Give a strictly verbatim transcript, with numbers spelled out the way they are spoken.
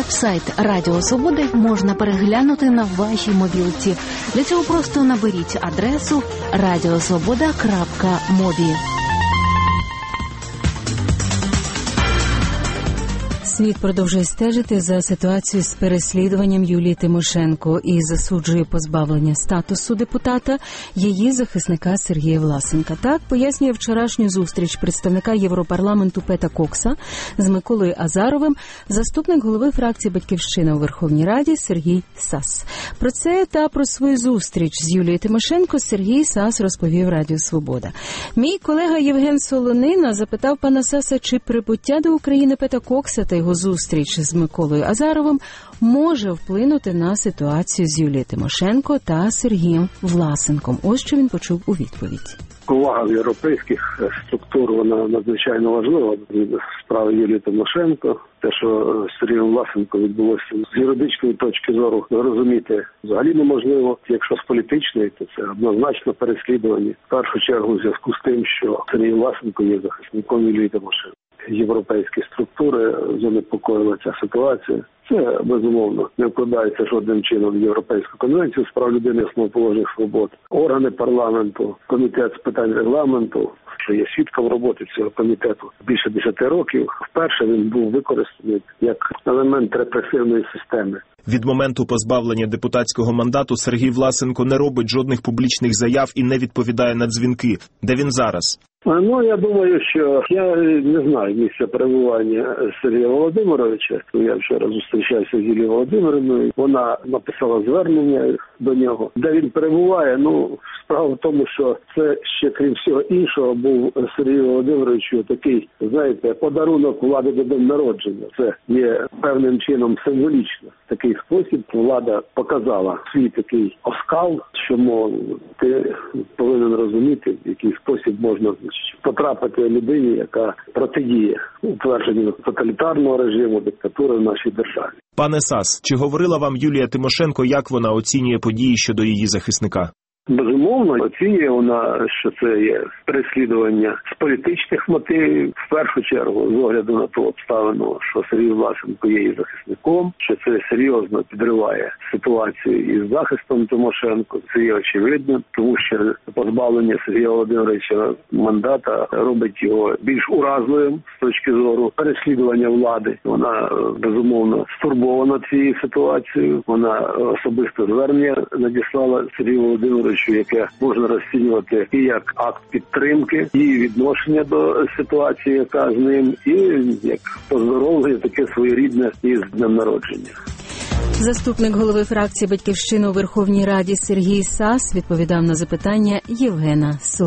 Веб-сайт Радіо Свобода можна переглянути на вашій мобілці. Для цього просто наберіть адресу радіосвобода крапка мобі. Світ продовжує стежити за ситуацією з переслідуванням Юлії Тимошенко і засуджує позбавлення статусу депутата її захисника Сергія Власенка. Так пояснює вчорашню зустріч представника Європарламенту Пета Кокса з Миколою Азаровим заступник голови фракції «Батьківщина» у Верховній Раді Сергій Сас. Про це та про свою зустріч з Юлією Тимошенко Сергій Сас розповів Радіо Свобода. Мій колега Євген Солонина запитав пана Саса, чи прибуття до України Пета Кокса та його зустріч з Миколою Азаровим може вплинути на ситуацію з Юлією Тимошенко та Сергієм Власенком. Ось що він почув у відповідь. Увага європейських структур, вона надзвичайно важлива. Справа Юлії Тимошенко, те, що з Сергієм Власенко відбулося з юридичної точки зору, розуміти взагалі неможливо. Якщо з політичної, то це однозначно переслідування. В першу чергу в зв'язку з тим, що Сергій Власенко є захисником Юлії Тимошенко. Європейські структури занепокоїла ця ситуація. Це, безумовно, не вкладається жодним чином в Європейську конвенцію з прав людини і основоположних свобод. Органи парламенту, комітет з питань регламенту, що є свідком роботи цього комітету більше десяти років, вперше він був використаний як елемент репресивної системи. Від моменту позбавлення депутатського мандату Сергій Власенко не робить жодних публічних заяв і не відповідає на дзвінки. Де він зараз? Ну, я думаю, що я не знаю місця перебування Сергія Володимировича. Я вчора зустрічався з Юлією Володимирівною. Вона написала звернення до нього. Де він перебуває? Ну, справа в тому, що це ще, крім всього іншого, був Сергію Володимировичу такий, знаєте, подарунок влади до день народження. Це є певним чином символічно. В такий спосіб влада показала свій такий оскал, що, мов, ти повинен розуміти, в який спосіб можна потрапити людині, яка протидіє утвердженню тоталітарного режиму, диктатури в нашій державі. Пане Сас, чи говорила вам Юлія Тимошенко, як вона оцінює події щодо її захисника? Безумовно, оцінює вона, що це є переслідування з політичних мотивів, в першу чергу, з огляду на ту обставину, що Сергій Власенко є її захисником, що це серйозно підриває ситуацію із захистом Тимошенко. Це є очевидно, тому що позбавлення Сергія Володимировича мандата робить його більш уразливим з точки зору переслідування влади. Вона, безумовно, стурбована цією ситуацією. Вона особисто звернення надіслала Сергію Володимировичу, яке можна розцінювати і як акт підтримки, і відношення до ситуації, яка з ним, і як поздоровлення таке своєрідне із днем народження. Заступник голови фракції «Батьківщина» у Верховній Раді Сергій Сас відповідав на запитання Євгена Солонина.